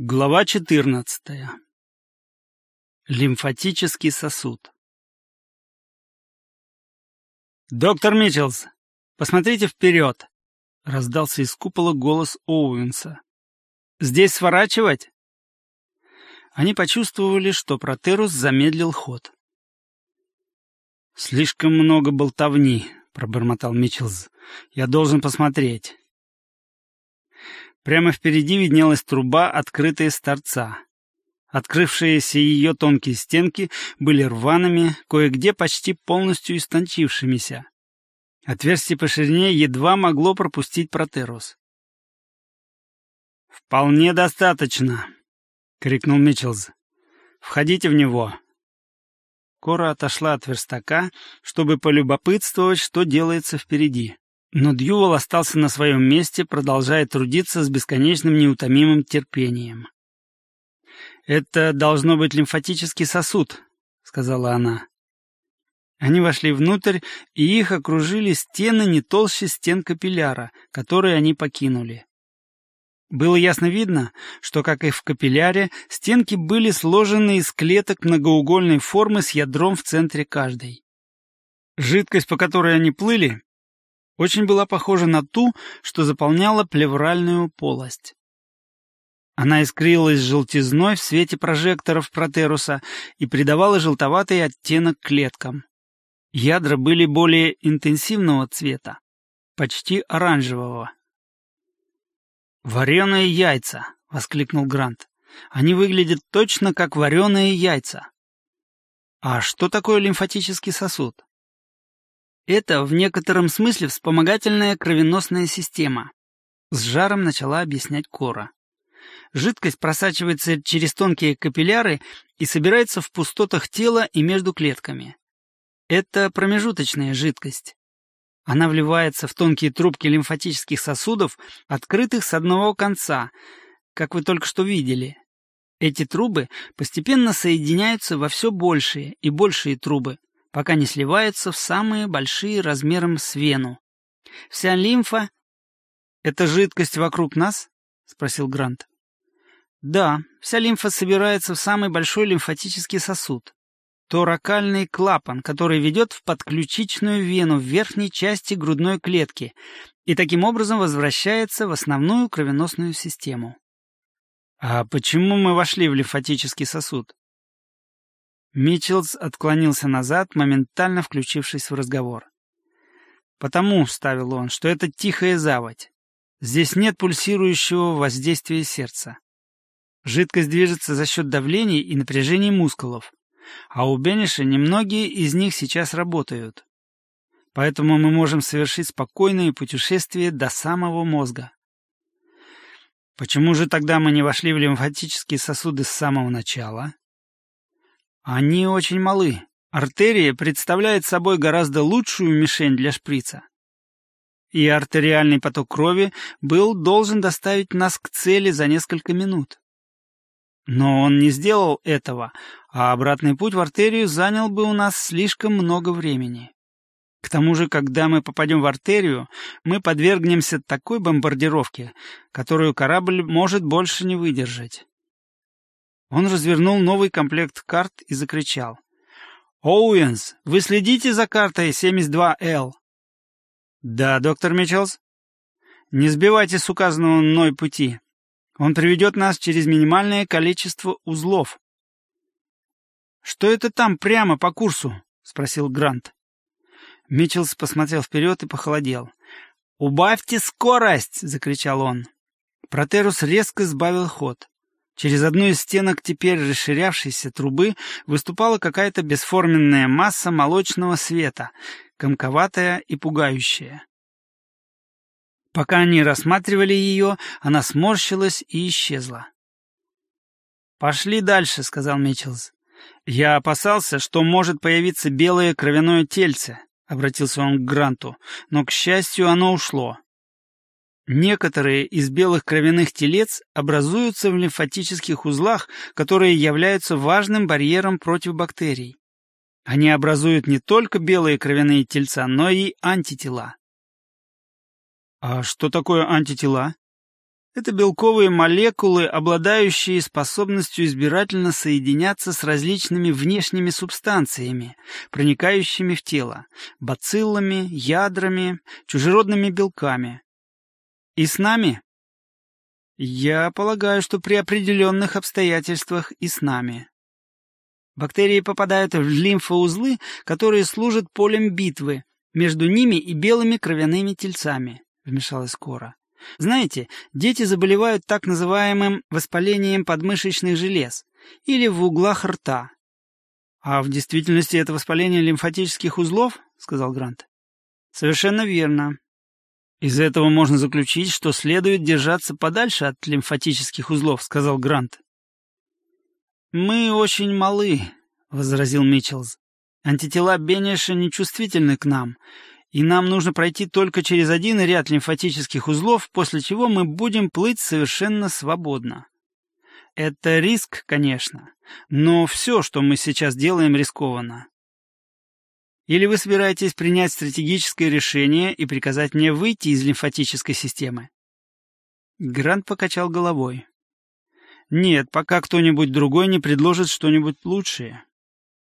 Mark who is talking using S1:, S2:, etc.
S1: Глава 14. Лимфатический сосуд. «Доктор Митчелс, посмотрите вперед!» — раздался из купола голос Оуэнса. «Здесь сворачивать?» Они почувствовали, что Протерус замедлил ход. «Слишком много болтовни», — пробормотал Митчелс. «Я должен посмотреть». Прямо впереди виднелась труба, открытая с торца. Открывшиеся ее тонкие стенки были рваными, кое-где почти полностью истончившимися. Отверстие по ширине едва могло пропустить Протерус. «Вполне достаточно», — крикнул Митчелс. «Входите в него». Кора отошла от верстака, чтобы полюбопытствовать, что делается впереди. Но Дьювал остался на своем месте, продолжая трудиться с бесконечным неутомимым терпением. «Это должно быть лимфатический сосуд», — сказала она. Они вошли внутрь, и их окружили стены не толще стен капилляра, которые они покинули. Было ясно видно, что, как и в капилляре, стенки были сложены из клеток многоугольной формы с ядром в центре каждой. Жидкость, по которой они плыли, очень была похожа на ту, что заполняла плевральную полость. Она искрилась желтизной в свете прожекторов Протеруса и придавала желтоватый оттенок клеткам. Ядра были более интенсивного цвета, почти оранжевого. «Вареные яйца!» — воскликнул Грант. «Они выглядят точно как вареные яйца». «А что такое лимфатический сосуд?» «Это в некотором смысле вспомогательная кровеносная система», — с жаром начала объяснять Кора. «Жидкость просачивается через тонкие капилляры и собирается в пустотах тела и между клетками. Это промежуточная жидкость. Она вливается в тонкие трубки лимфатических сосудов, открытых с одного конца, как вы только что видели. Эти трубы постепенно соединяются во все большие и большие трубы, пока не сливаются в самые большие размером с вену. Вся лимфа... — Это жидкость вокруг нас? — спросил Грант. — Да, вся лимфа собирается в самый большой лимфатический сосуд. Торакальный клапан, который ведет в подключичную вену в верхней части грудной клетки и таким образом возвращается в основную кровеносную систему. А почему мы вошли в лимфатический сосуд? Митчелс отклонился назад, моментально включившись в разговор. «Потому, — вставил он, — что это тихая заводь. Здесь нет пульсирующего воздействия сердца. Жидкость движется за счет давлений и напряжений мускулов, а у Бениша немногие из них сейчас работают. Поэтому мы можем совершить спокойное путешествие до самого мозга». «Почему же тогда мы не вошли в лимфатические сосуды с самого начала?» «Они очень малы. Артерия представляет собой гораздо лучшую мишень для шприца. И артериальный поток крови должен доставить нас к цели за несколько минут. Но он не сделал этого, а обратный путь в артерию занял бы у нас слишком много времени. К тому же, когда мы попадем в артерию, мы подвергнемся такой бомбардировке, которую корабль может больше не выдержать». Он развернул новый комплект карт и закричал: «Оуэнс, вы следите за картой 72Л?» «Да, доктор Митчелс». «Не сбивайте с указанного мной пути. Он приведет нас через минимальное количество узлов». «Что это там прямо по курсу?» — спросил Грант. Митчелс посмотрел вперед и похолодел. «Убавьте скорость!» — закричал он. Протерус резко сбавил ход. Через одну из стенок теперь расширявшейся трубы выступала какая-то бесформенная масса молочного света, комковатая и пугающая. Пока они рассматривали ее, она сморщилась и исчезла. «Пошли дальше», — сказал Митчелс. «Я опасался, что может появиться белое кровяное тельце», — обратился он к Гранту, но, к счастью, оно ушло. Некоторые из белых кровяных телец образуются в лимфатических узлах, которые являются важным барьером против бактерий. Они образуют не только белые кровяные тельца, но и антитела. «А что такое антитела?» Это белковые молекулы, обладающие способностью избирательно соединяться с различными внешними субстанциями, проникающими в тело, бациллами, ядрами, чужеродными белками. И с нами? Я полагаю, что при определенных обстоятельствах и с нами. Бактерии попадают в лимфоузлы, которые служат полем битвы между ними и белыми кровяными тельцами, вмешалась Кора. Знаете, дети заболевают так называемым воспалением подмышечных желез или в углах рта. А в действительности это воспаление лимфатических узлов, сказал Грант. Совершенно верно. Из этого можно заключить, что следует держаться подальше от лимфатических узлов, сказал Грант. Мы очень малы, возразил Митчеллс. Антитела Бенеша нечувствительны к нам, и нам нужно пройти только через один ряд лимфатических узлов, после чего мы будем плыть совершенно свободно. Это риск, конечно, но все, что мы сейчас делаем, рискованно. Или вы собираетесь принять стратегическое решение и приказать мне выйти из лимфатической системы? Грант покачал головой. Нет, пока кто-нибудь другой не предложит что-нибудь лучшее.